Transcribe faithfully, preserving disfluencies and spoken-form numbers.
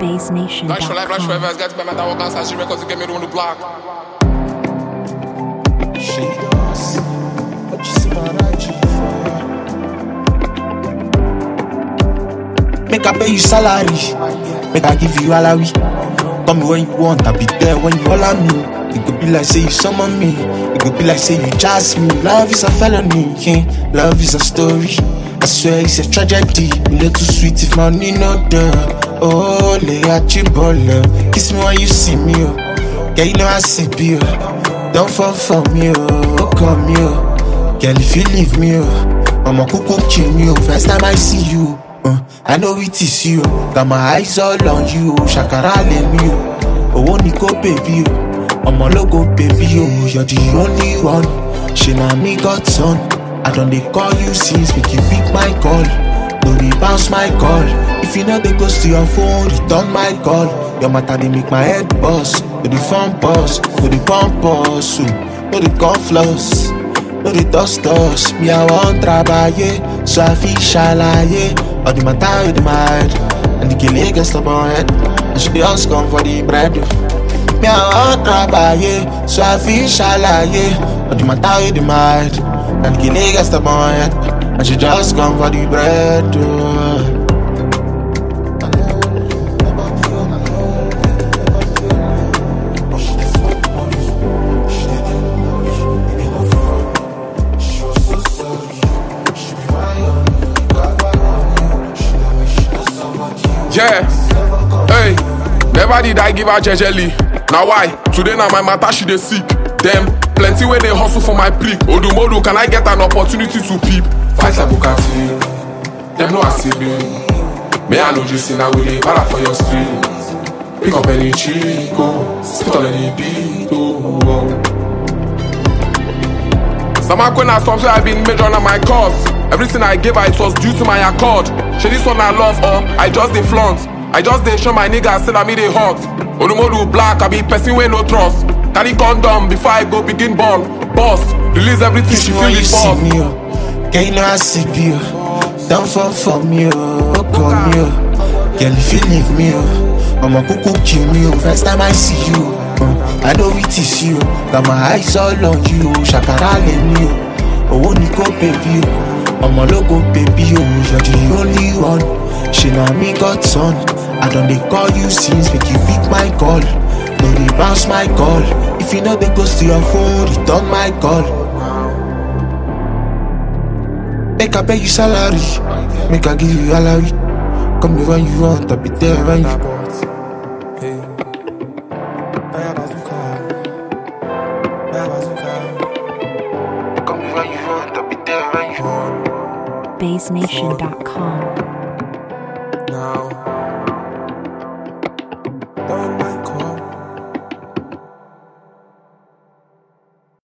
Base Nation dot Life for life, life com. forever. It's got to be my dog outside. She records to get me on the block. She does. What you see my right for? Make I pay you salary. Make I give you alawi. Call me when you want, I'll be there when you holler me. It could be like say you summon me. It could be like say you jazz me. Love is a felony, yeah. Love is a story. I swear it's a tragedy. You look too sweet if money not there. Oh, lay at your baller. Kiss me when you see me, oh. Girl, you know I see you. Don't fall for me, oh. Go call me, oh. Girl, if you leave me, oh, I'ma cuckoo kill me, oh. First time I see you, uh, I know it is you. Got my eyes all on you, Shakara let me, oh. Oh, only go baby, oh. I'm a logo baby, oh. You're the only one. She na me got son. I don't they call you since make you pick my call. No they bounce my call. If you know they go to your phone, return my call. Your matter they make my head bust. No they phone boss, no they pump us, no they come floss, no they dust us. Me I want travailler, so I feel shalaye. All the matter with the mind, and the kill against the head. And she the house come for the bread. Me I want travailler, so I feel shalaye. All the matter with the mind, and the kill against the head. And she just come for the bread. uh. Yeah, hey, never did I give her jejely. Now why? Today now my matter she dey sick. Them plenty way they hustle for my prick. Odumodu, can I get an opportunity to peep? Fight like Bukati, them no I see me. Me I know just in a way, para for your street. Pick up any chico, spit on any beat. Oh, oh. Some when I stop, so I been major on my cause. Everything I gave her, it was due to my accord. She this one I love her, I just dey flaunt. I just dey show my niggas, say that me dey hot. Odumodu black, I be person with no trust. Carry condom before I go begin ball. Boss, release everything, she feel the boss. Me, oh. Girl, you know I see you. Don't fall for me, oh. Call me, oh. Girl, if you leave me, oh, I'ma cuckoo kill me, oh. First time I see you, uh, I know it is you. Got my eyes all on you, Shakara let me, oh. Oh, only go baby, oh. I'm a logo baby, oh. You're the only one. She na me got son. I don't they call you since make you pick my call. No they bounce my call. If you know they go to your phone, return my call. Make I pay you salary. Make I give you salary. Come here when you want, I'll be there when you want. Come here when you want, I'll be there when you want. Base Nation dot com.